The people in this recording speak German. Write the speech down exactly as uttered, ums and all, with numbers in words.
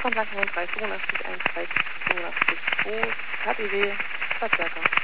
von Blankenhund drei fünfundachtzig eins drei fünfundachtzig zwei K T W Stadtwerke.